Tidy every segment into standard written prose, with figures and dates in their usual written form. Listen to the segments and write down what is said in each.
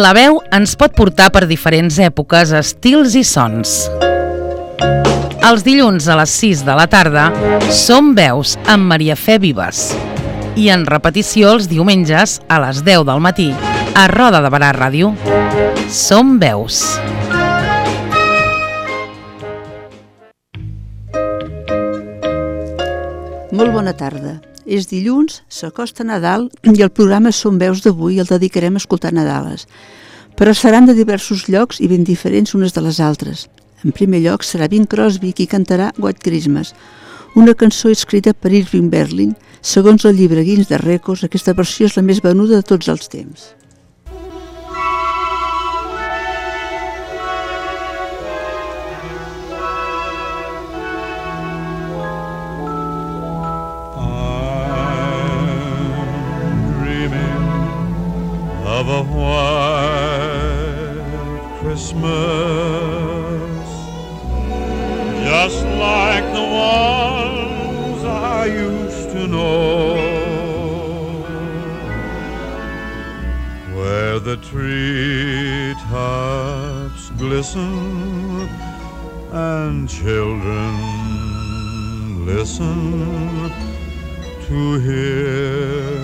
La veu ens pot portar per diferents èpoques, estils i sons. Els dilluns a les 6 de la tarda Som Veus amb Maria Fe Vives i en repetició els diumenges a les 10 del matí a Roda de Barà Ràdio. Som Veus. Molt bona tarda. És dilluns, s'acosta Nadal i el programa Som Veus d'avui el dedicarem a escoltar Nadales. Però seran de diversos llocs i ben diferents unes de les altres. En primer lloc serà Bing Crosby qui cantarà White Christmas, una cançó escrita per Irving Berlin. Segons el llibre Guinness de Rècords, aquesta versió és la més venuda de tots els temps. Of a white Christmas, just like the ones I used to know, where the treetops glisten and children listen to hear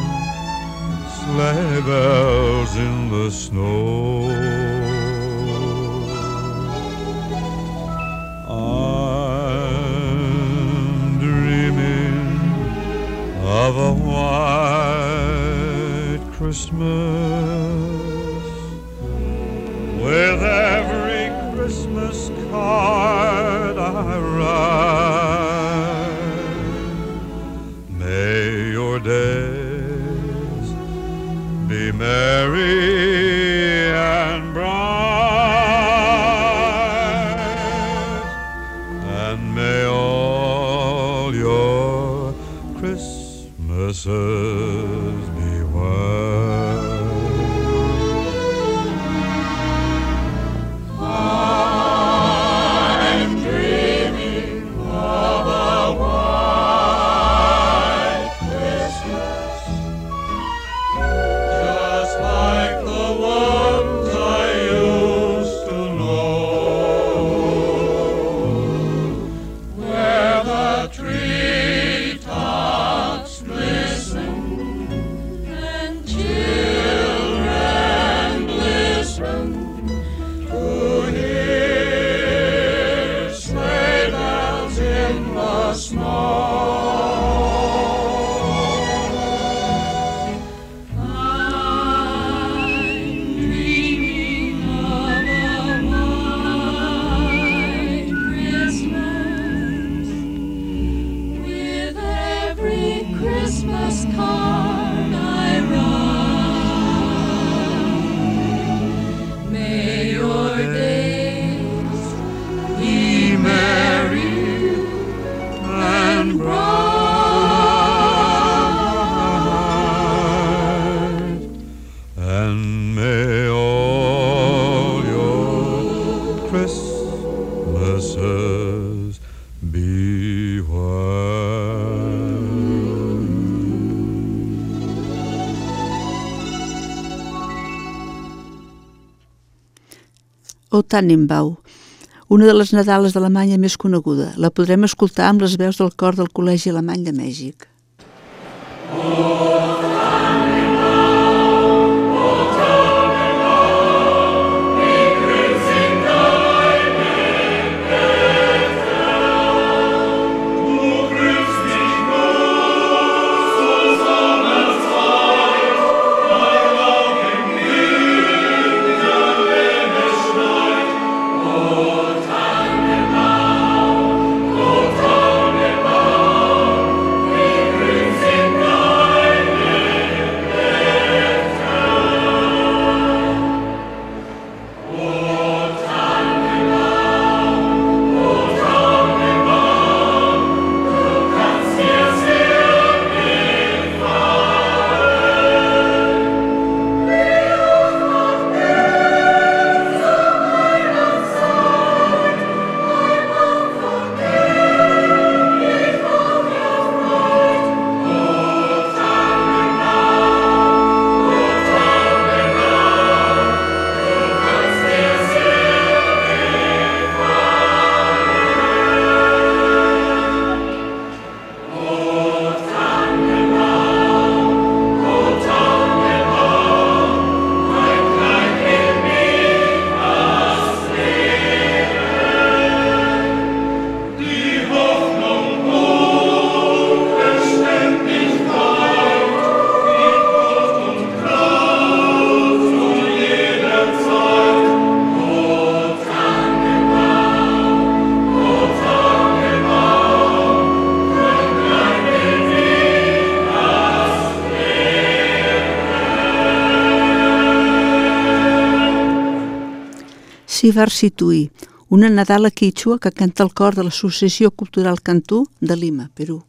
sleigh bells in the snow. I'm dreaming of a white Christmas, with every Christmas card I write. May your day be merry and bright, and may all your Christmases be white. I'm dreaming of a white Christmas, like the ones I used to know, where the treetops glisten and children listen to hear sleigh bells in the snow. O Tannenbaum, una de les Nadales d'Alemanya més coneguda. La podrem escoltar amb les veus del cor del Col·legi Alemany de Mèxic. Oh, Sivarsitui, una nadala quichua que canta el cor de l'Associació Cultural Cantú de Lima, Perú.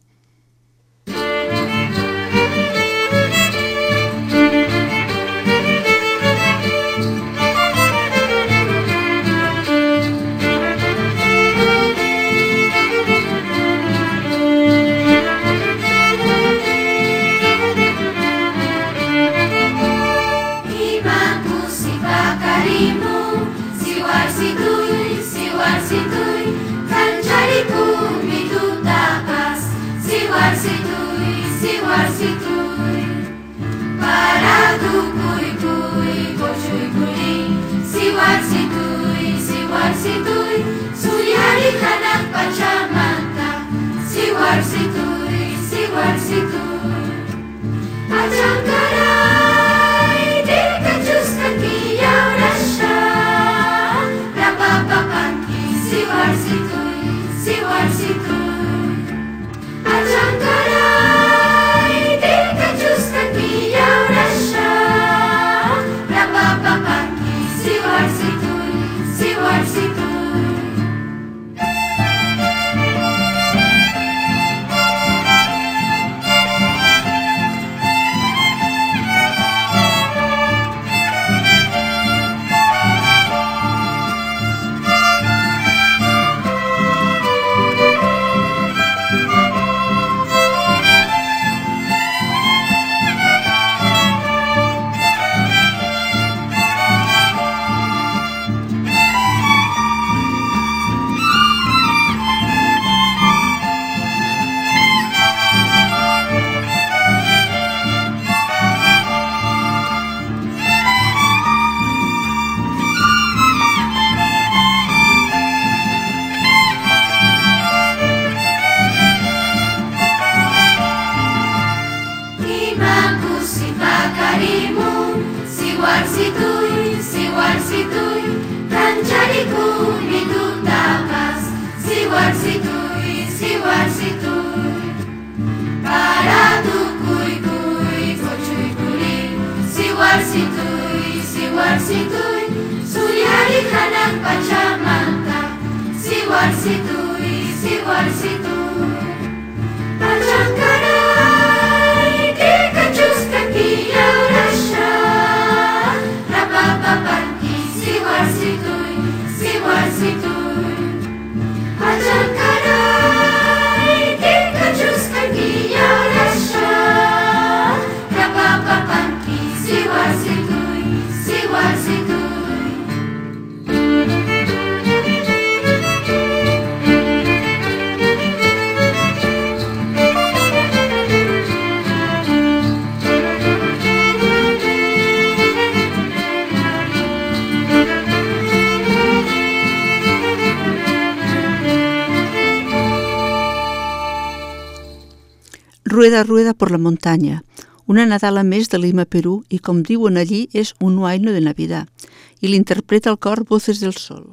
Rueda, rueda por la montaña, una nadala més de Lima, Perú, i com diuen allí és un huayno de Navidad, i l'interpreta el cor Voces del Sol.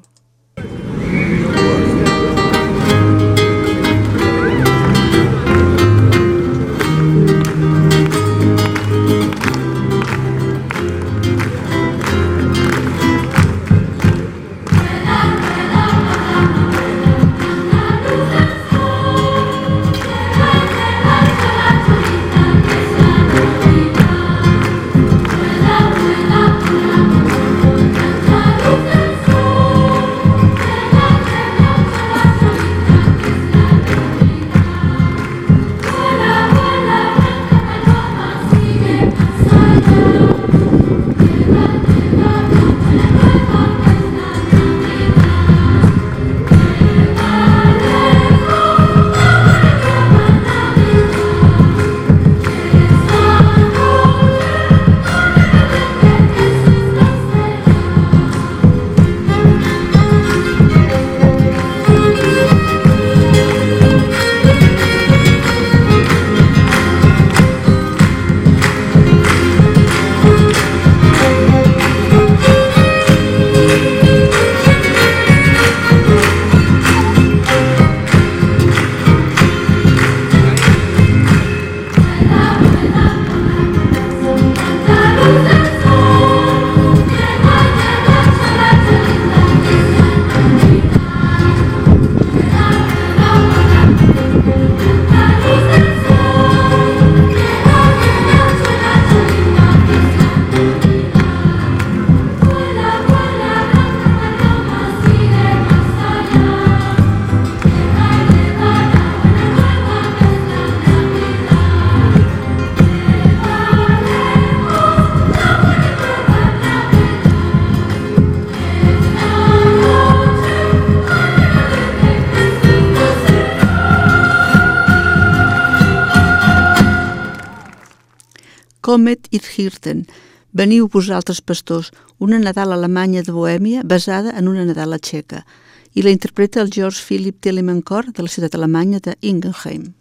It Hirten, Veniu vosaltres pastors, una Nadal alemanya de Bohèmia basada en una Nadala txeca, i la interpreta el George Philipp Telemann Chor de la ciutat alemanya de Ingenheim.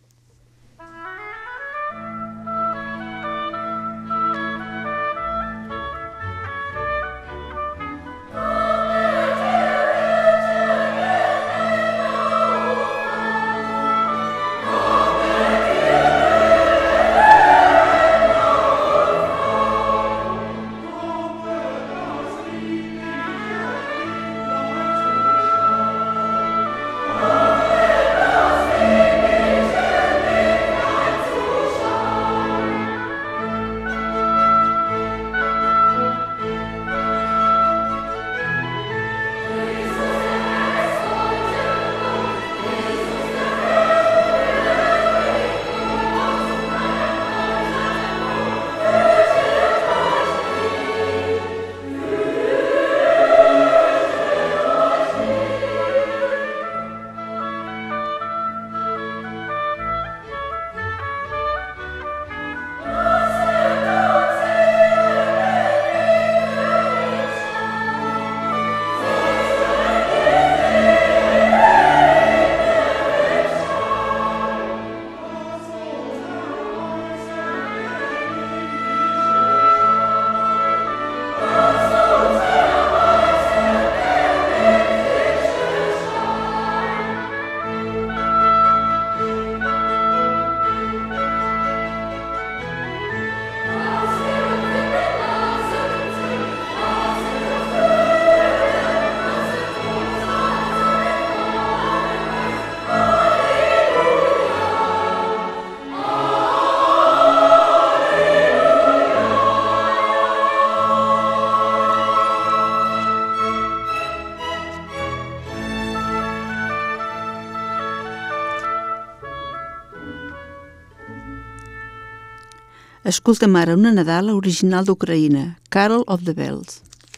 Escoltem ara una Nadala original d'Ucraïna, Carol of the Bells.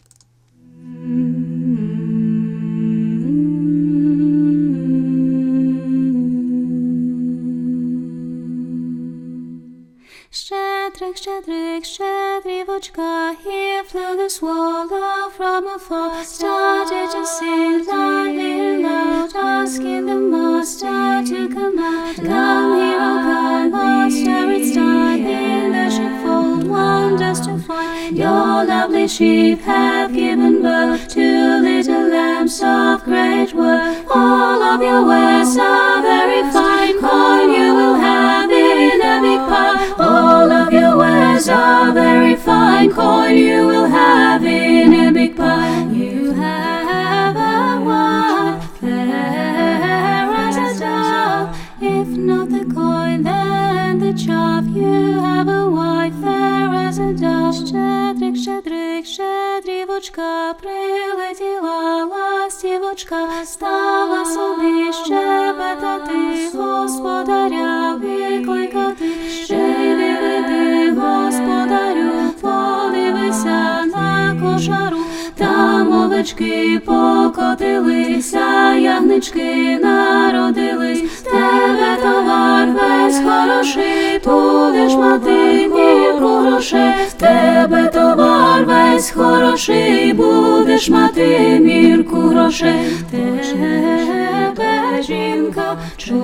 Щедрик, щедрик, щедрівочка, here flew the swallow from afar, started to sing loudly loud, asking the master to come out. Come here, O kind master, it's time in the sheepfold wonders to find. Your lovely sheep have given birth to little lambs of great worth. All of your wares are very fine, corn you will have in a big pile. All of your wares are very fine, corn you will have in a big pile. You have a wife fair as a dove, if not the coin then the chaff. You have a wife fair as a dove. Щедрик, щедрик, щедрівочка, прилетіла ластівочка, стала собі щебетати, господаря викликати. Ще не веди, господарю, подивися на кошару, там овечки покотилися, ягнички народились. В тебе товар весь хороший, будеш мати мірку грошей. В тебе товар весь хороший, будеш мати мірку грошей. В тебе жінка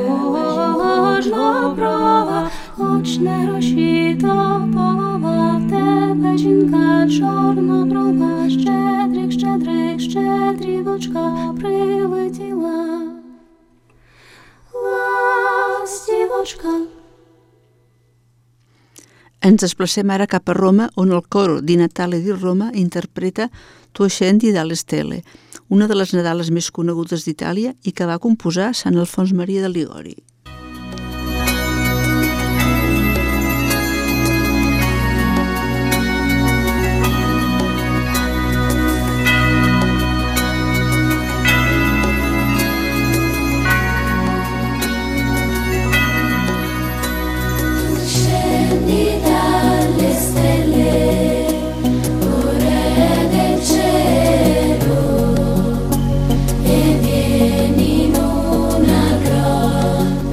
чорноброва, хоч не гроші, то полова. В тебе жінка чорноброва, щедрик, щедрик, щедрівочка, прилетіла lastívочка. Ens desplacem ara cap a Roma, on el coro di Natale di Roma interpreta Tu scendi dalle stelle, una de les Nadales més conegudes d'Itàlia i que va composar Sant Alfons Maria de Ligori. Vieni in una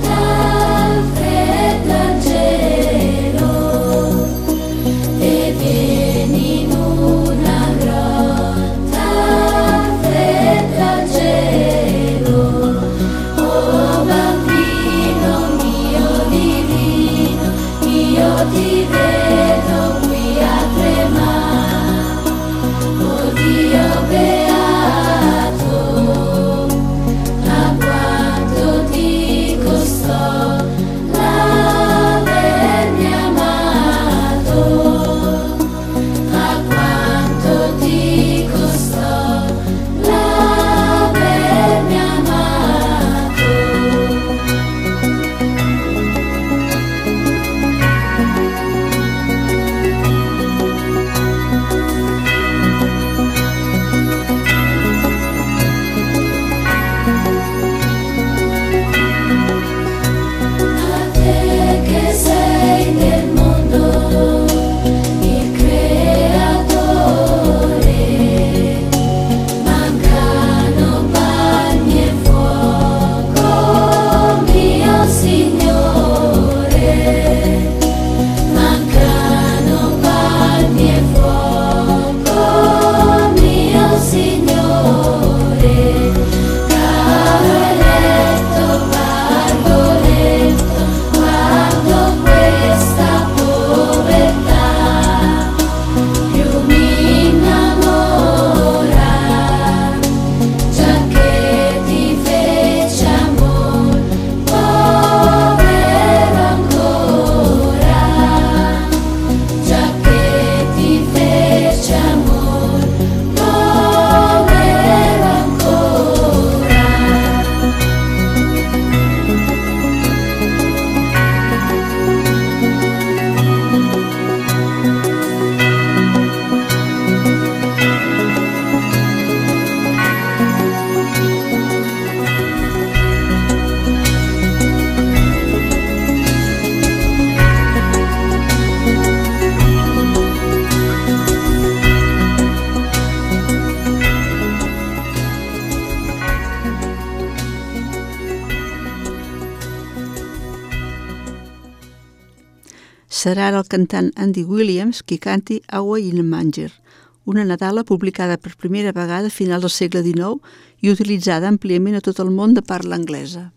Serà el cantant Andy Williams qui canti Away in a Manger, una nadala publicada per primera vegada a finals del segle XIX i utilitzada àmpliament a tot el món de parla anglesa.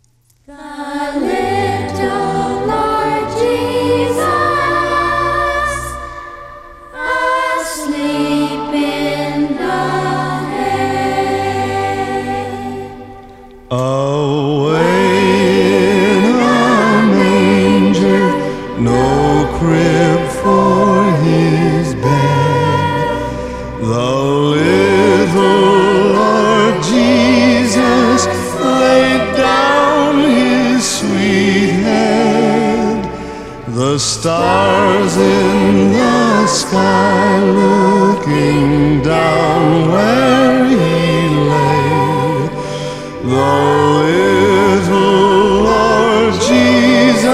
Away in a manger, no crib for his bed, the little Lord Jesus laid down his sweet head. The stars in the sky looking down where he lay, the little Lord Jesus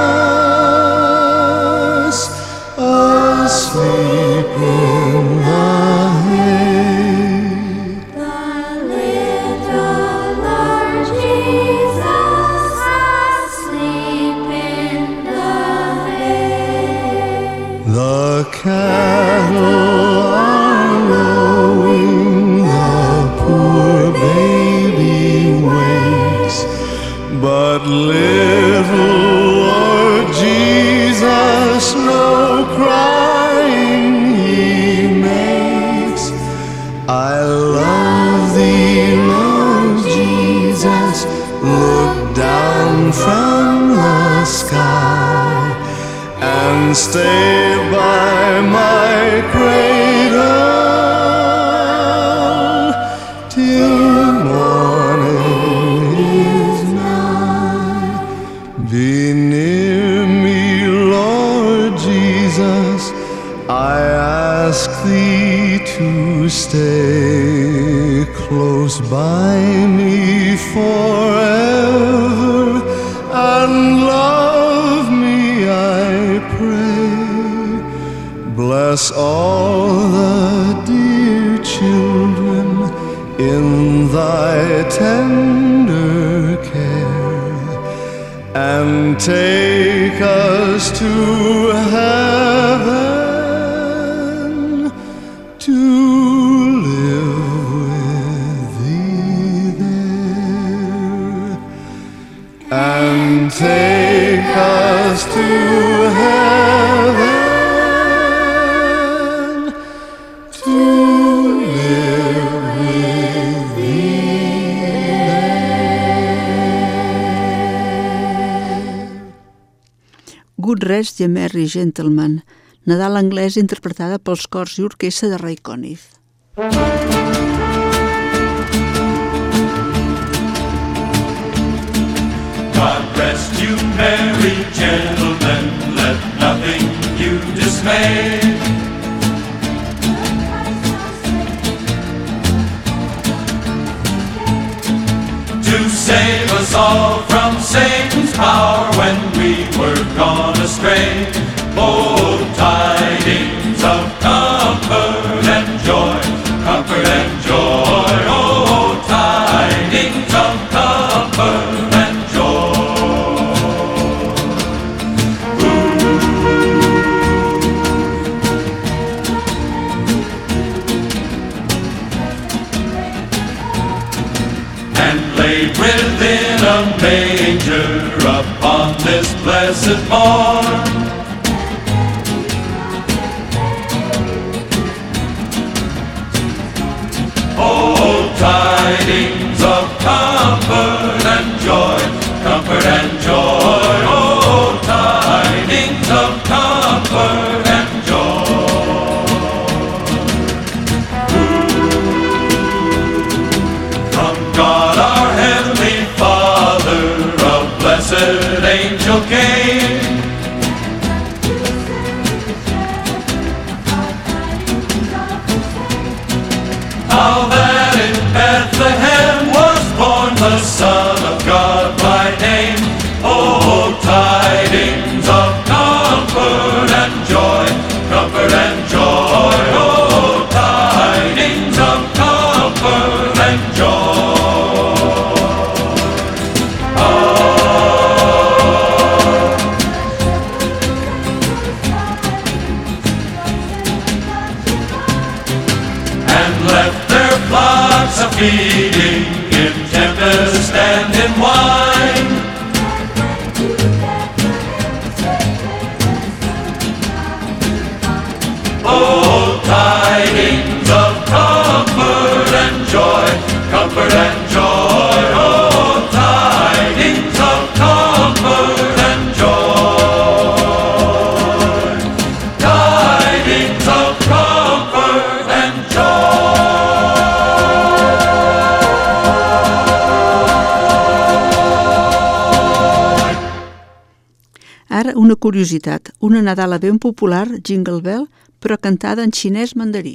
asleep in the hay. The little Lord Jesus asleep in the hay. The cattle are lowing, the poor baby wakes, but little Lord Jesus no crying he makes. I love thee, Lord Jesus, look down from the sky and stay by my cradle till morning is nigh. Be near me, Lord Jesus, I ask thee to stay close by me forever and love me, I pray. Bless all the dear children in thy tender care, and take us to heaven to live with thee there, and take us to heaven to live with thee there. Good Rest ye Merry Gentlemen, Nadal anglès interpretada pels cors i orquestra de Ray Conniff. God rest you, merry gentlemen, let nothing you dismay. To save us all from Satan's power when we were gone astray. Oh, tidings of comfort and joy, comfort and joy. Oh, tidings of comfort and laid within a manger upon this blessed morn. Oh, tidings of comfort and joy, comfort and joy. Oh, tidings of comfort and joy. From God our Heavenly Father, a blessed angel came and left their flocks a-feeding in tempest and in wine. Oh, tidings of comfort and joy, comfort and joy. Oh, tidings of comfort and joy, tidings of comfort and joy. Ara una curiositat, una nadala ben popular, Jingle Bell, però cantada en xinès mandarí.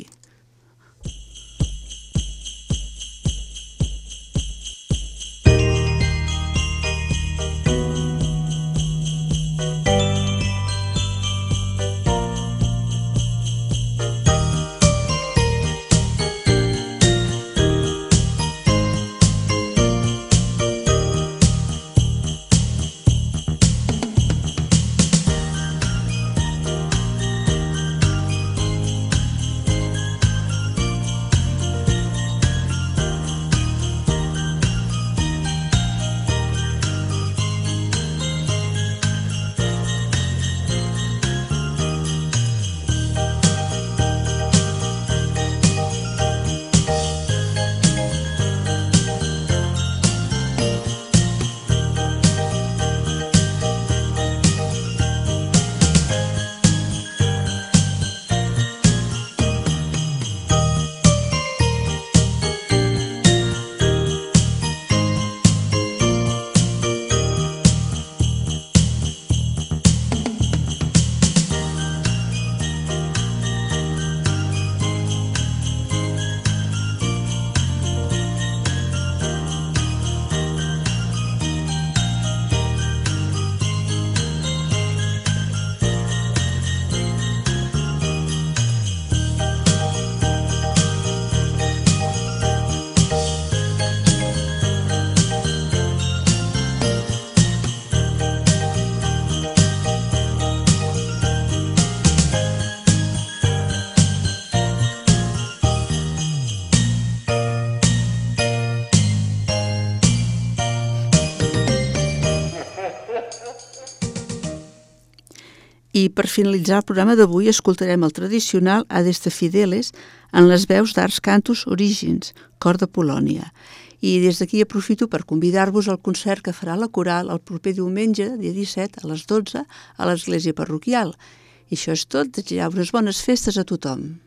I per finalitzar el programa d'avui escoltarem el tradicional Adeste Fideles en les veus d'Ars Cantus Origins, cor de Polònia. I des d'aquí aprofito per convidar-vos al concert que farà la coral el proper diumenge, dia 17, a les 12, a l'església parroquial. I això és tot, desitjar unes bones festes a tothom.